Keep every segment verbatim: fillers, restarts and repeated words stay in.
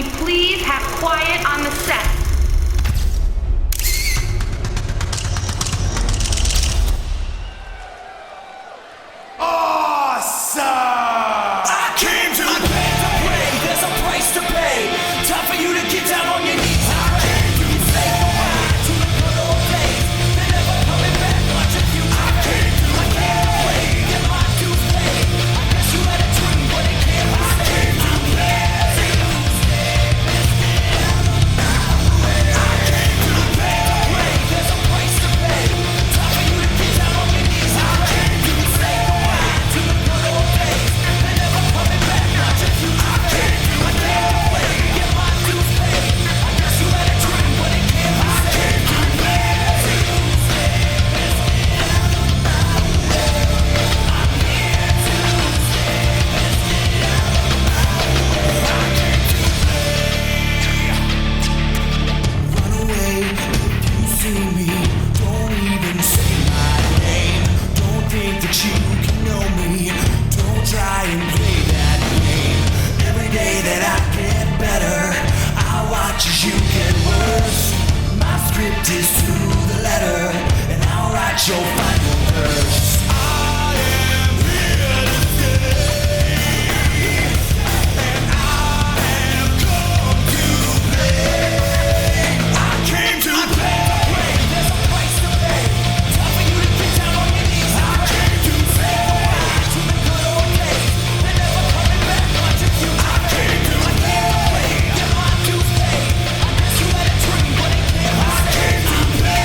we please have quiet on the set? Awesome! I came to play to play. There's a price to pay. Time for you to get down on your knees. I came to say goodbye to the good old days. They're never coming back. Watch if you I came to I came to play. Get my dues paid. I guess you had a dream, but it can't be saved. I came to play. I came to play. There's a price to pay. Time for you to get down on your knees. I came to say goodbye to the good old days. They're never coming back. Watch if you I came to I came to play. Get my dues paid. I guess you had a dream, but it can't be saved. I came to play. Run away if you see me. Don't even say my name. Don't think that you can know me. Don't try and play that game. Every day that I get better, I watch as you get worse. My script is to the letter, and I'll write your final verse. I am here to stay, and I have come to play. I came to play. There's a price to pay. Time for you to get down on your knees. I came to say goodbye to the good old days. They're never coming back. Watch if you I came to I came to play. Get my dues paid. I guess you had a dream, but it can't be saved. I came to play.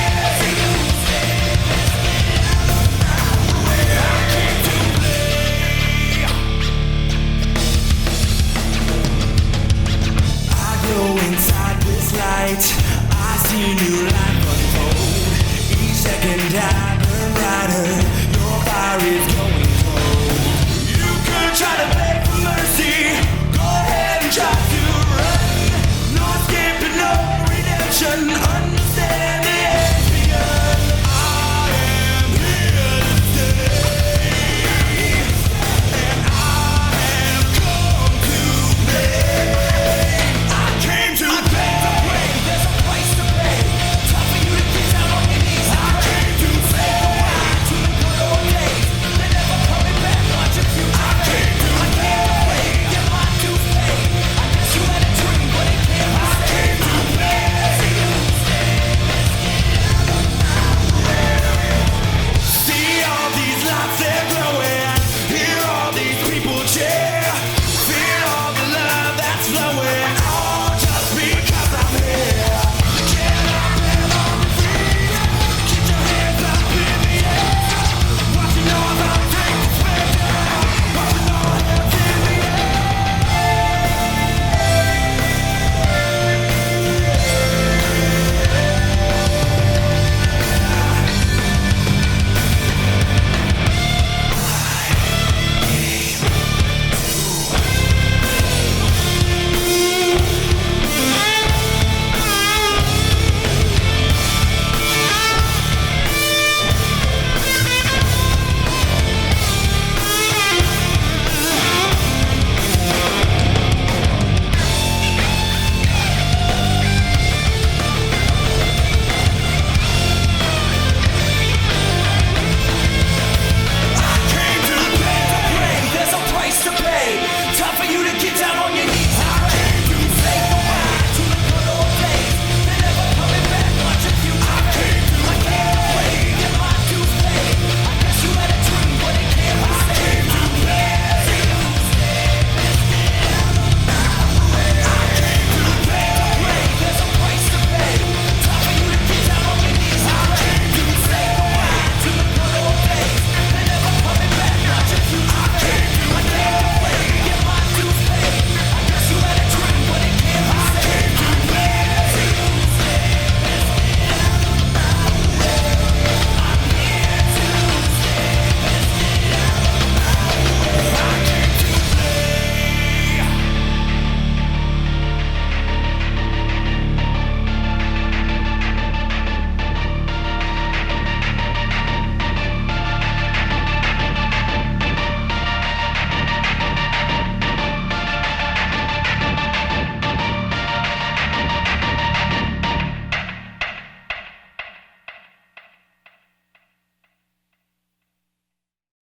I go inside this light. I see new life unfold. Each second I burn brighter. Your fire is going cold. You could try to